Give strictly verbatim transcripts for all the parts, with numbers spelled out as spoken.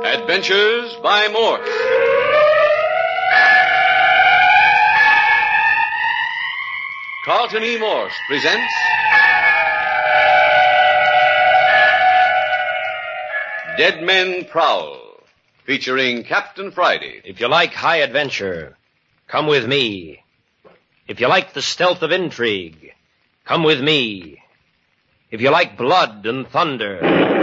Adventures by Morse. Carlton E. Morse presents Dead Men Prowl, featuring Captain Friday. If you like high adventure, come with me. If you like the stealth of intrigue, come with me. If you like blood and thunder,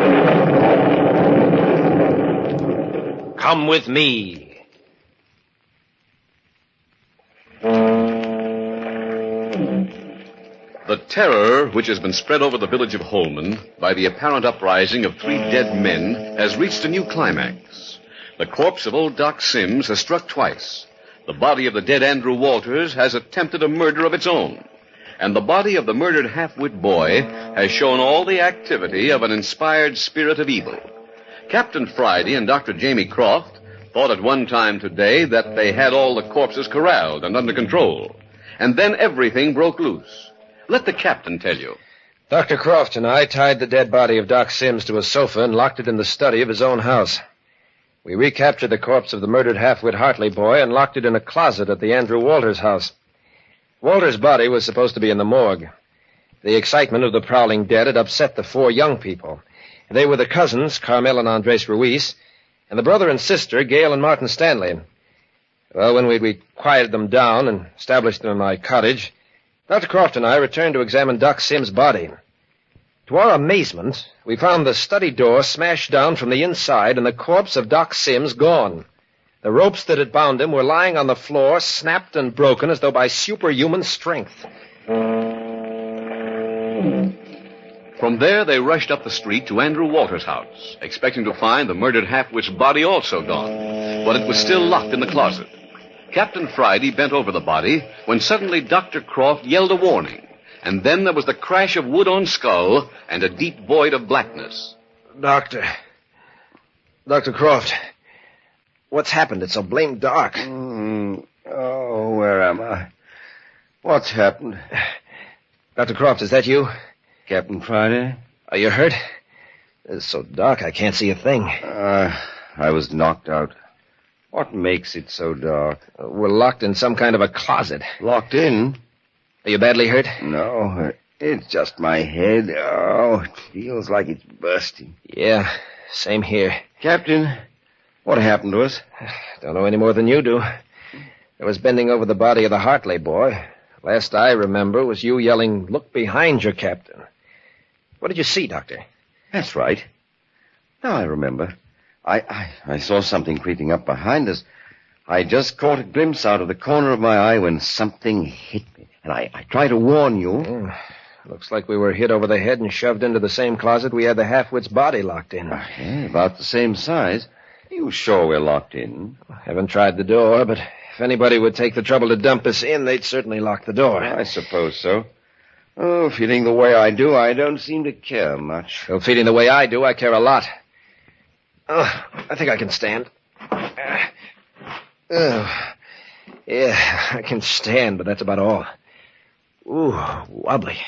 come with me. The terror which has been spread over the village of Holman by the apparent uprising of three dead men has reached a new climax. The corpse of old Doc Sims has struck twice. The body of the dead Andrew Walters has attempted a murder of its own. And the body of the murdered half-wit boy has shown all the activity of an inspired spirit of evil. Captain Friday and Doctor Jamie Croft thought at one time today that they had all the corpses corralled and under control. And then everything broke loose. Let the captain tell you. Doctor Croft and I tied the dead body of Doc Sims to a sofa and locked it in the study of his own house. We recaptured the corpse of the murdered half-wit Hartley boy and locked it in a closet at the Andrew Walters house. Walters' body was supposed to be in the morgue. The excitement of the prowling dead had upset the four young people. They were the cousins, Carmel and Andres Ruiz, and the brother and sister, Gail and Martin Stanley. Well, when we'd we quieted them down and established them in my cottage, Doctor Croft and I returned to examine Doc Sims' body. To our amazement, we found the study door smashed down from the inside and the corpse of Doc Sims gone. The ropes that had bound him were lying on the floor, snapped and broken as though by superhuman strength. From there, they rushed up the street to Andrew Walters' house, expecting to find the murdered half-wit's body also gone. But it was still locked in the closet. Captain Friday bent over the body when suddenly Doctor Croft yelled a warning. And then there was the crash of wood on skull and a deep void of blackness. Doctor. Doctor Croft. What's happened? It's so blamed dark. Mm, oh, where am I? What's happened? Doctor Croft, is that you? Captain Friday? Are you hurt? It's so dark I can't see a thing. Uh, I was knocked out. What makes it so dark? Uh, we're locked in some kind of a closet. Locked in? Are you badly hurt? No, it's just my head. Oh, it feels like it's bursting. Yeah, same here. Captain, what happened to us? Don't know any more than you do. I was bending over the body of the Hartley boy. Last I remember was you yelling, "Look behind you, Captain." What did you see, Doctor? That's right. Now I remember. I, I, I saw something creeping up behind us. I just caught a glimpse out of the corner of my eye when something hit me. And I, I tried to warn you. Mm. Looks like we were hit over the head and shoved into the same closet we had the half-wit's body locked in. Uh, yeah, about the same size. Are you sure we're locked in? I haven't tried the door, but if anybody would take the trouble to dump us in, they'd certainly lock the door. I suppose so. Oh, feeling the way I do, I don't seem to care much. Well, feeling the way I do, I care a lot. Oh, I think I can stand. Uh, oh, yeah, I can stand, but that's about all. Ooh, wobbly.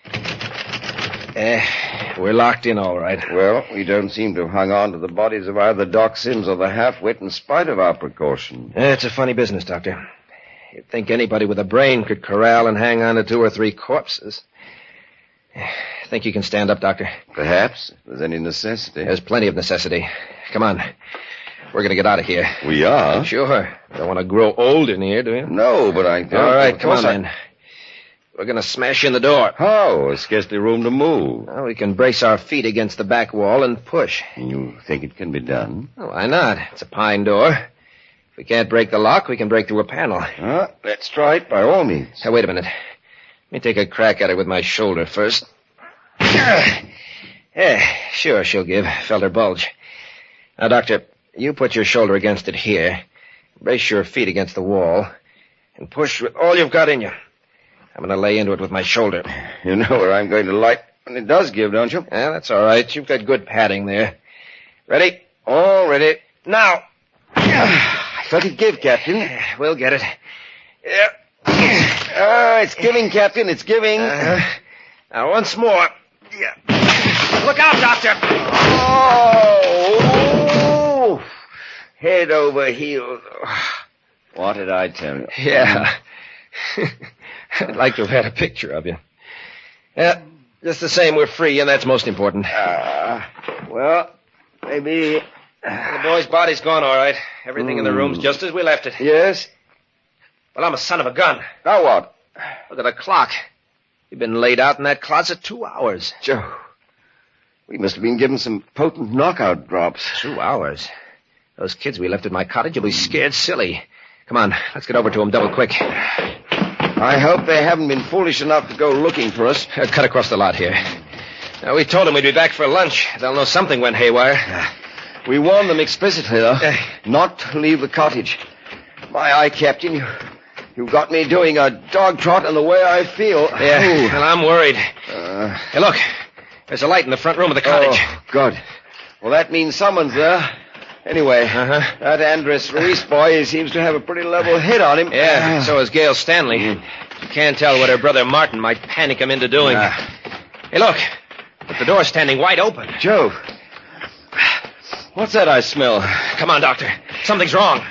Eh, we're locked in all right. Well, we don't seem to have hung on to the bodies of either Doc Sims or the half-wit in spite of our precaution. Eh, it's a funny business, Doctor. You'd think anybody with a brain could corral and hang on to two or three corpses. Think you can stand up, Doctor? Perhaps, if there's any necessity. There's plenty of necessity. Come on. We're going to get out of here. We are? Sure. Don't want to grow old in here, do you? No, but I don't. All right, come on, I... then. We're going to smash in the door. How? There's scarcely room to move. Well, we can brace our feet against the back wall and push. You think it can be done? Oh, why not? It's a pine door. If we can't break the lock, we can break through a panel. Uh, let's try it by all means. Now, wait a minute. Let me take a crack at it with my shoulder first. Yeah, sure, she'll give. Felt her bulge. Now, Doctor, you put your shoulder against it here. Brace your feet against the wall. And push with all you've got in you. I'm going to lay into it with my shoulder. You know where I'm going to light when it does give, don't you? Yeah, that's all right. You've got good padding there. Ready? All ready. Now. I felt it give, Captain. We'll get it. Yeah. Ah, it's giving, Captain. It's giving. Uh, now, once more. Yeah. Look out, Doctor! Oh! head over heels. What did I tell you? Yeah. I'd like to have had a picture of you. Yeah, just the same, we're free, and that's most important. Uh, well, maybe... The boy's body's gone, all right. Everything mm. in the room's just as we left it. Yes? Well, I'm a son of a gun. Now what? Look at the clock. We've been laid out in that closet two hours. Joe, we must have been given some potent knockout drops. Two hours? Those kids we left at my cottage will be scared silly. Come on, let's get over to them double quick. I hope they haven't been foolish enough to go looking for us. Uh, cut across the lot here. Now, we told them we'd be back for lunch. They'll know something went haywire. Uh, we warned them explicitly, though, uh, not to leave the cottage. My eye, Captain, you, you got me doing a dog trot in the way I feel. Yeah, Ooh. Well, I'm worried. Uh, hey, look. There's a light in the front room of the cottage. Oh, good. Well, that means someone's there. Anyway, uh-huh. that Andres Ruiz boy seems to have a pretty level head on him. Yeah, so is Gail Stanley. Mm. You can't tell what her brother Martin might panic him into doing. Uh. Hey, look. The door's standing wide open. Joe. What's that I smell? Come on, Doctor. Something's wrong.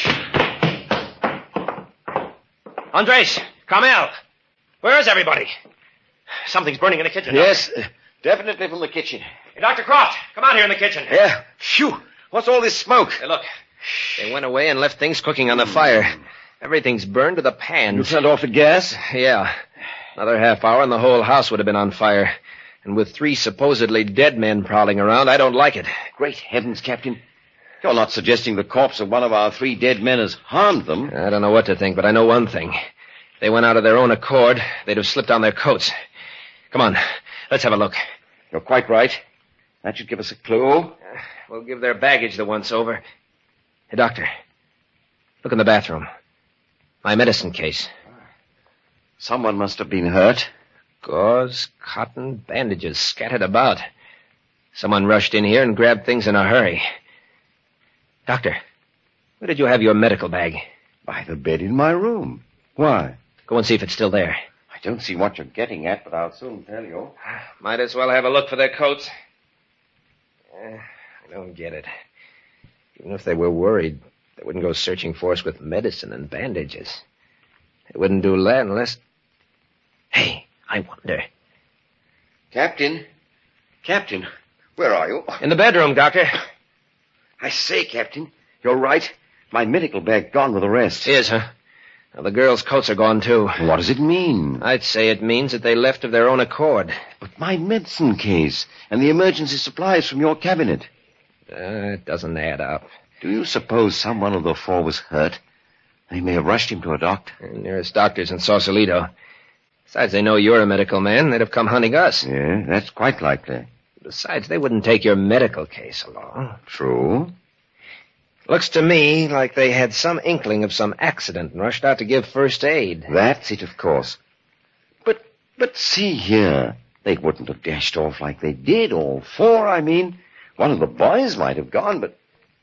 Andres, Carmel. Where is everybody? Something's burning in the kitchen. Yes, Doctor. Definitely from the kitchen. Hey, Doctor Croft, come out here in the kitchen. Yeah. Phew. What's all this smoke? Hey, look. They went away and left things cooking on the fire. Everything's burned to the pans. You turned off the gas? Yeah. Another half hour and the whole house would have been on fire. And with three supposedly dead men prowling around, I don't like it. Great heavens, Captain. You're not suggesting the corpse of one of our three dead men has harmed them? I don't know what to think, but I know one thing. If they went out of their own accord, they'd have slipped on their coats. Come on, let's have a look. You're quite right. That should give us a clue. Uh, we'll give their baggage the once-over. Hey, Doctor, look in the bathroom. My medicine case. Someone must have been hurt. Gauze, cotton, bandages scattered about. Someone rushed in here and grabbed things in a hurry. Doctor, where did you have your medical bag? By the bed in my room. Why? Go and see if it's still there. I don't see what you're getting at, but I'll soon tell you. Might as well have a look for their coats. Uh, I don't get it. Even if they were worried, they wouldn't go searching for us with medicine and bandages. They wouldn't do that unless... Hey, I wonder. Captain? Captain, where are you? In the bedroom, Doctor. I say, Captain, you're right. My medical bag gone with the rest. Is, huh? Now, the girls' coats are gone, too. What does it mean? I'd say it means that they left of their own accord. But my medicine case and the emergency supplies from your cabinet. Uh, it doesn't add up. Do you suppose someone of the four was hurt? They may have rushed him to a doctor. The nearest doctor's in Sausalito. Besides, they know you're a medical man. They'd have come hunting us. Yeah, that's quite likely. Besides, they wouldn't take your medical case along. True. Looks to me like they had some inkling of some accident and rushed out to give first aid. That's it, of course. But, but see here. They wouldn't have dashed off like they did, all four, I mean. One of the boys might have gone, but...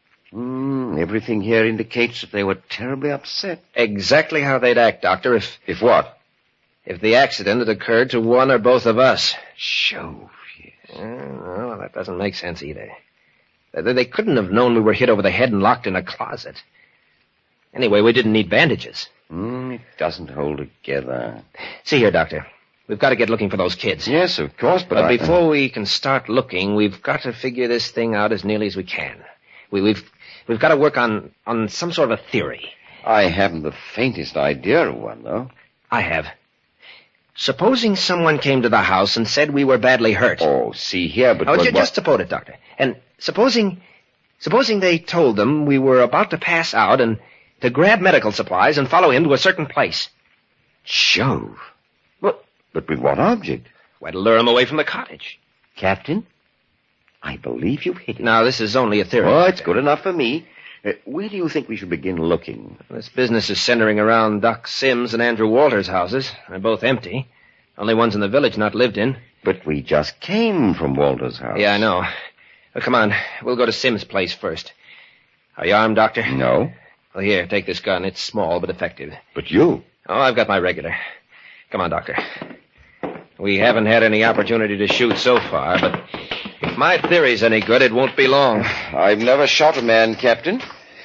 Mm, everything here indicates that they were terribly upset. Exactly how they'd act, Doctor, if... If what? If the accident had occurred to one or both of us. Shove, yes. Uh, well, that doesn't make sense either. They couldn't have known we were hit over the head and locked in a closet. Anyway, we didn't need bandages. Mm, it doesn't hold together. See here, Doctor. We've got to get looking for those kids. Yes, of course, but, but I... before we can start looking, we've got to figure this thing out as nearly as we can. We, we've we've got to work on, on some sort of a theory. I haven't the faintest idea of one, though. I have. Supposing someone came to the house and said we were badly hurt. Oh, see here, but... Oh, what, just what... suppose it, Doctor. And supposing... Supposing they told them we were about to pass out and to grab medical supplies and follow him to a certain place. Jove. But, but with what object? Why, to lure him away from the cottage. Captain, I believe you've hit it. Now, this is only a theory. Oh, it's good enough for me. Uh, where do you think we should begin looking? This business is centering around Doc Sims and Andrew Walters' houses. They're both empty. Only ones in the village not lived in. But we just came from Walters' house. Yeah, I know. Well, come on. We'll go to Sims' place first. Are you armed, Doctor? No. Well, here, take this gun. It's small but effective. But you? Oh, I've got my regular. Come on, Doctor. We haven't had any opportunity to shoot so far, but if my theory's any good, it won't be long. I've never shot a man, Captain.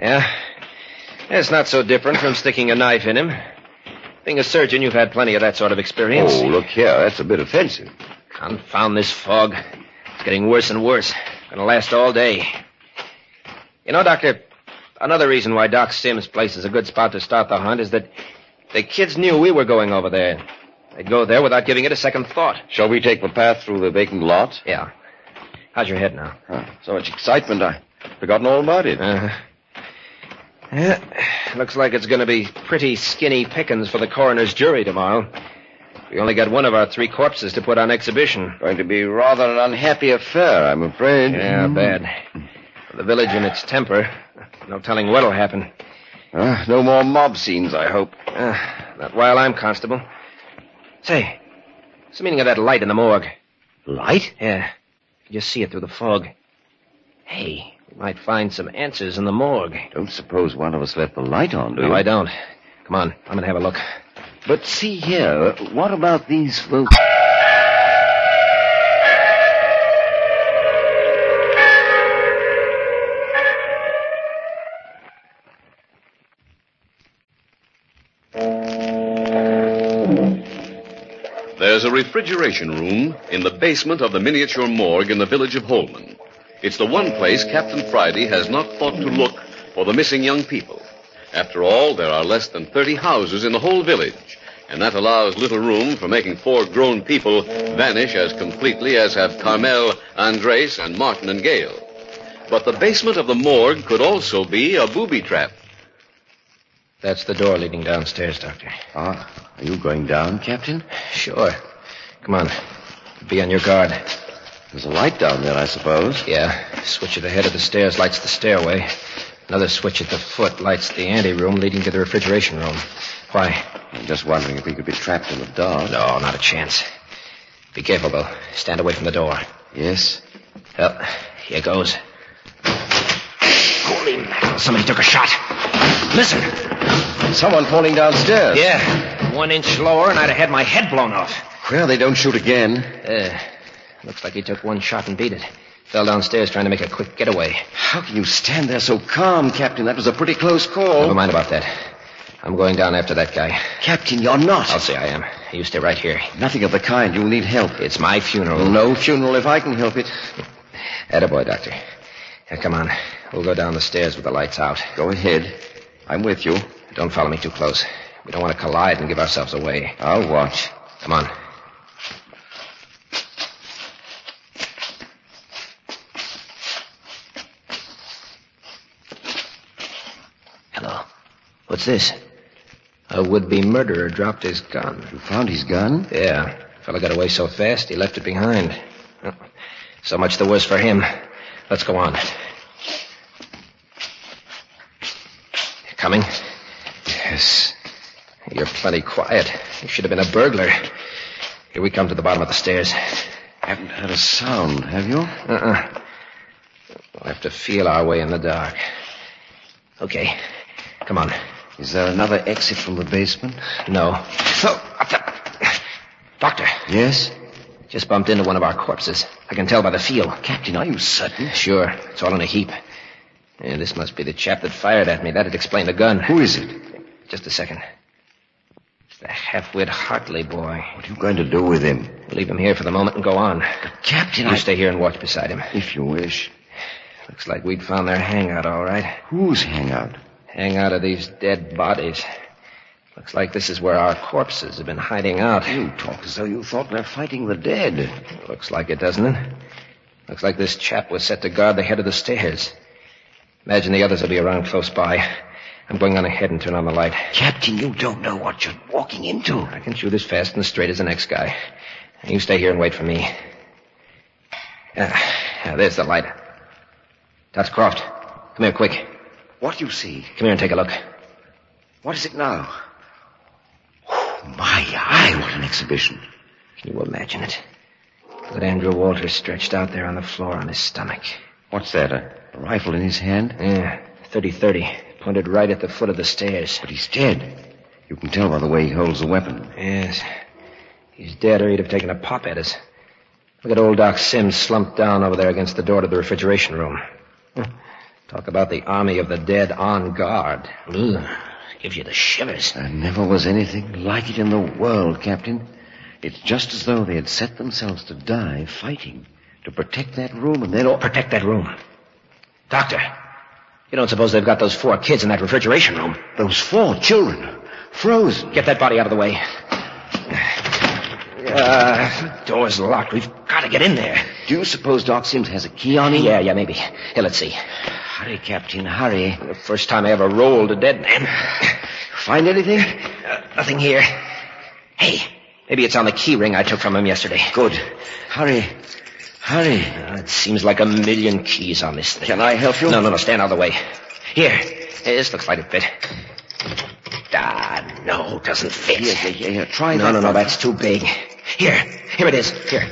Yeah? It's not so different from sticking a knife in him. Being a surgeon, you've had plenty of that sort of experience. Oh, look here. That's a bit offensive. Confound this fog. It's getting worse and worse. Gonna last all day. You know, Doctor, another reason why Doc Sims' place is a good spot to start the hunt is that the kids knew we were going over there. They'd go there without giving it a second thought. Shall we take the path through the vacant lot? Yeah. How's your head now? Huh. So much excitement, I've forgotten all about it. Uh-huh. Yeah, looks like it's going to be pretty skinny pickings for the coroner's jury tomorrow. We only got one of our three corpses to put on exhibition. Going to be rather an unhappy affair, I'm afraid. Yeah, bad. For the village and its temper, no telling what'll happen. Uh, no more mob scenes, I hope. Uh, not while I'm constable. Say, what's the meaning of that light in the morgue? Light? Yeah. You just see it through the fog. Hey, we might find some answers in the morgue. Don't suppose one of us left the light on, do you? No, I don't. Come on, I'm going to have a look. But see here, what about these folks? There's a refrigeration room in the basement of the miniature morgue in the village of Holman. It's the one place Captain Friday has not thought to look for the missing young people. After all, there are less than thirty houses in the whole village, and that allows little room for making four grown people vanish as completely as have Carmel, Andres, and Martin and Gale. But the basement of the morgue could also be a booby trap. That's the door leading downstairs, Doctor. Ah, are you going down, Captain? Sure. Come on. Be on your guard. There's a light down there, I suppose. Yeah. Switch at the head of the stairs lights the stairway. Another switch at the foot lights the anteroom leading to the refrigeration room. Why? I'm just wondering if we could be trapped in the dark. No, not a chance. Be careful, though. Stand away from the door. Yes? Well, here goes. Holy mackerel, somebody took a shot. Listen. Someone falling downstairs. Yeah. One inch lower and I'd have had my head blown off. Well, they don't shoot again. Uh, looks like he took one shot and beat it. Fell downstairs trying to make a quick getaway. How can you stand there so calm, Captain? That was a pretty close call. Never mind about that. I'm going down after that guy. Captain, you're not. I'll say I am. You stay right here. Nothing of the kind. You'll need help. It's my funeral. No funeral if I can help it. Attaboy, Doctor. Here, come on. We'll go down the stairs with the lights out. Go ahead. I'm with you. Don't follow me too close. We don't want to collide and give ourselves away. I'll watch. Come on. Hello. What's this? A would-be murderer dropped his gun. You found his gun? Yeah. Fella got away so fast, he left it behind. Well, so much the worse for him. Let's go on. Coming? Yes. You're plenty quiet. You should have been a burglar. Here we come to the bottom of the stairs. Haven't heard a sound, have you? Uh-uh. We'll have to feel our way in the dark. Okay. Come on. Is there another exit from the basement? No. So, up the... Doctor. Yes? Just bumped into one of our corpses. I can tell by the feel. Captain, are you certain? Sure. It's all in a heap. Yeah, this must be the chap that fired at me. That'd explain the gun. Who is it? Just a second. It's the half-wit Hartley boy. What are you going to do with him? Leave him here for the moment and go on. But, Captain, You I... stay here and watch beside him. If you wish. Looks like we'd found their hangout, all right. Whose hangout? Hangout of these dead bodies. Looks like this is where our corpses have been hiding out. You talk as though you thought they're fighting the dead. Looks like it, doesn't it? Looks like this chap was set to guard the head of the stairs. Imagine the others will be around close by. I'm going on ahead and turn on the light. Captain, you don't know what you're walking into. I can shoot as fast and straight as the next guy. You stay here and wait for me. Ah, there's the light. That's Croft. Come here, quick. What do you see? Come here and take a look. What is it now? Oh, my eye, what an exhibition. Can you imagine it? Look at Andrew Walters stretched out there on the floor on his stomach. What's that, a, a rifle in his hand? Yeah, thirty thirty, pointed right at the foot of the stairs. But he's dead. You can tell by the way he holds the weapon. Yes. He's dead or he'd have taken a pop at us. Look at old Doc Sims slumped down over there against the door to the refrigeration room. Talk about the army of the dead on guard. Ugh, gives you the shivers. There never was anything like it in the world, Captain. It's just as though they had set themselves to die fighting to protect that room, and they'd all... Protect that room. Doctor, you don't suppose they've got those four kids in that refrigeration room? Those four children, frozen. Get that body out of the way. Uh, door's locked. We've got to get in there. Do you suppose Doc Sims has a key on him? Yeah, yeah, maybe. Here, let's see. Hurry, Captain, hurry. The first time I ever rolled a dead man. Find anything? Uh, nothing here. Hey, maybe it's on the key ring I took from him yesterday. Good. Hurry. Hurry. Uh, it seems like a million keys on this thing. Can I help you? No, no, no. Stand out of the way. Here. Hey, this looks like it fit. Ah, no, doesn't fit. Here, here, here, here. Try no, that. No, no, no, one. that's too big. Here. Here it is. Here.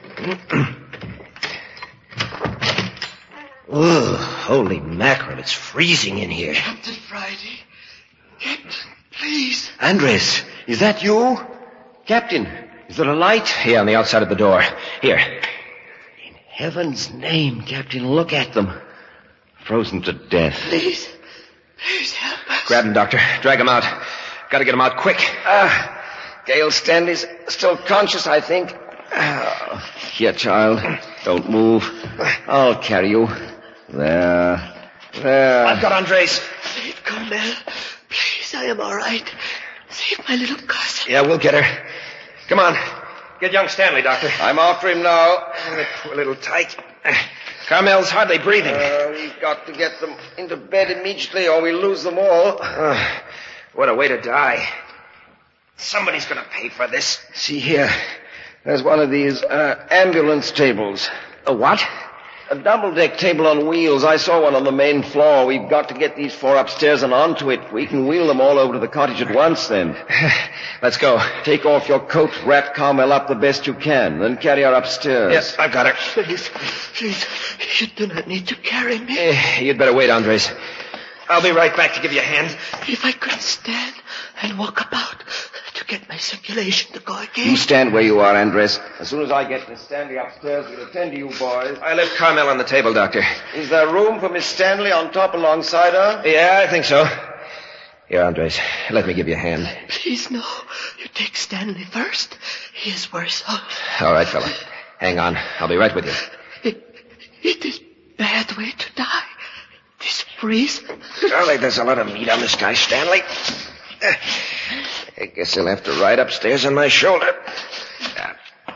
Ooh, holy mackerel. It's freezing in here. Captain Friday. Captain, please. Andres, is that you? Captain, is there a light? Here on the outside of the door. Here. In heaven's name, Captain, look at them. Frozen to death. Please. Please help us. Grab him, Doctor. Drag him out. Got to get him out quick. Ah, Gail Stanley's still conscious, I think. Ah, here, child. Don't move. I'll carry you. There. There. I've got Andres. Save Carmel. Please, I am all right. Save my little cousin. Yeah, we'll get her. Come on. Get young Stanley, Doctor. I'm after him now. Poor little tyke. Carmel's hardly breathing. Uh, we've got to get them into bed immediately or we'll lose them all. Uh, what a way to die. Somebody's going to pay for this. See here. There's one of these uh, ambulance tables. A what? A double-deck table on wheels. I saw one on the main floor. We've got to get these four upstairs and onto it. We can wheel them all over to the cottage at once, then. Let's go. Take off your coat, wrap Carmel up the best you can, then carry her upstairs. Yes, I've got her. Please, please, you do not need to carry me. Eh, you'd better wait, Andres. I'll be right back to give you a hand. If I could stand and walk about to get my circulation to go again. You stand where you are, Andres. As soon as I get Miss Stanley upstairs, we'll attend to you boys. I left Carmel on the table, Doctor. Is there room for Miss Stanley on top alongside her? Yeah, I think so. Here, Andres, let me give you a hand. Please, no. You take Stanley first. He is worse off. All right, fella. Hang on. I'll be right with you. It, it is bad way to die. This freeze. Charlie, there's a lot of meat on this guy, Stanley. Uh, I guess he'll have to ride upstairs on my shoulder. Uh,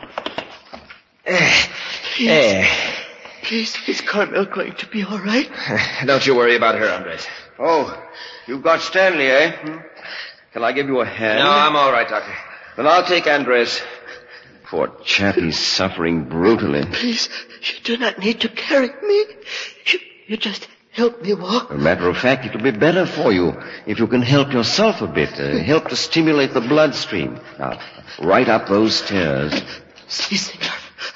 Please. eh. Please, is Carmel going to be all right? Don't you worry about her, Andres. Oh, you've got Stanley, eh? Hmm? Can I give you a hand? No, I'm all right, Doctor. Then I'll take Andres. Poor chap, he's suffering brutally. Please, you do not need to carry me. You, you just help me walk. As a matter of fact, it'll be better for you if you can help yourself a bit. Uh, help to stimulate the bloodstream. Now, right up those stairs. Si, senor.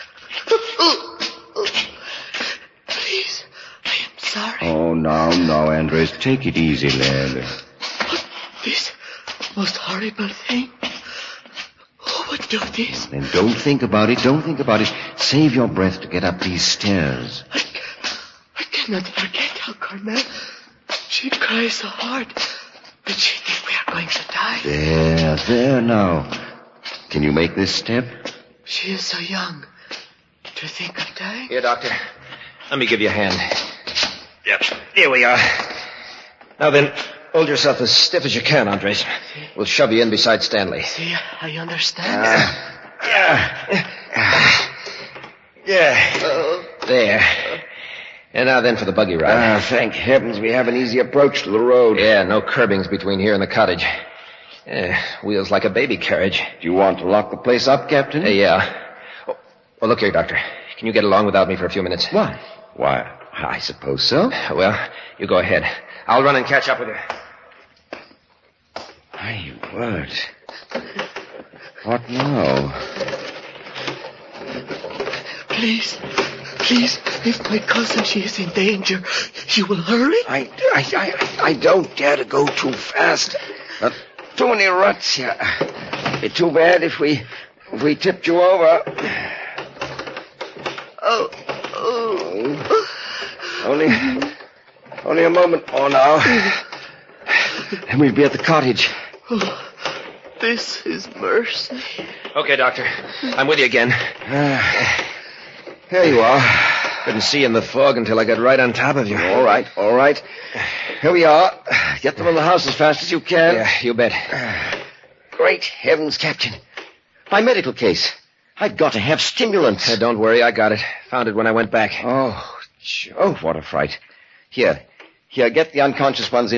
Please, I am sorry. Oh, now, now, Andres. Take it easy, lad. But this most horrible thing. Who would do this? Then don't think about it. Don't think about it. Save your breath to get up these stairs. I, I cannot forget how Carmel, she cries so hard that she thinks we are going to die. There, there now. Can you make this step? She is so young. To think of dying? Here, Doctor. Let me give you a hand. Yep. Here we are. Now then, hold yourself as stiff as you can, Andres. We'll shove you in beside Stanley. See, I understand. Uh, yeah. Yeah. There. And now then for the buggy ride. Ah, thank heavens we have an easy approach to the road. Yeah, no curbings between here and the cottage. Yeah, wheels like a baby carriage. Do you want to lock the place up, Captain? Uh, yeah. Oh, well, look here, Doctor. Can you get along without me for a few minutes? Why? Why, I suppose so. Well, you go ahead. I'll run and catch up with you. My word. What now? Please, please, if my cousin, she is in danger, you will hurry? I, I, I, I don't dare to go too fast. Uh, too many ruts here. It'd be too bad if we, if we tipped you over. Oh, oh. Only, Only a moment more now. And we'll be at the cottage. Oh, this is mercy. Okay, Doctor. I'm with you again. Uh, here you are. Couldn't see in the fog until I got right on top of you. All right, all right. Here we are. Get them in the house as fast as you can. Yeah, you bet. Great heavens, Captain. My medical case. I've got to have stimulants. Uh, don't worry, I got it. Found it when I went back. Oh, Joe, what a fright. Here, here, get the unconscious ones in.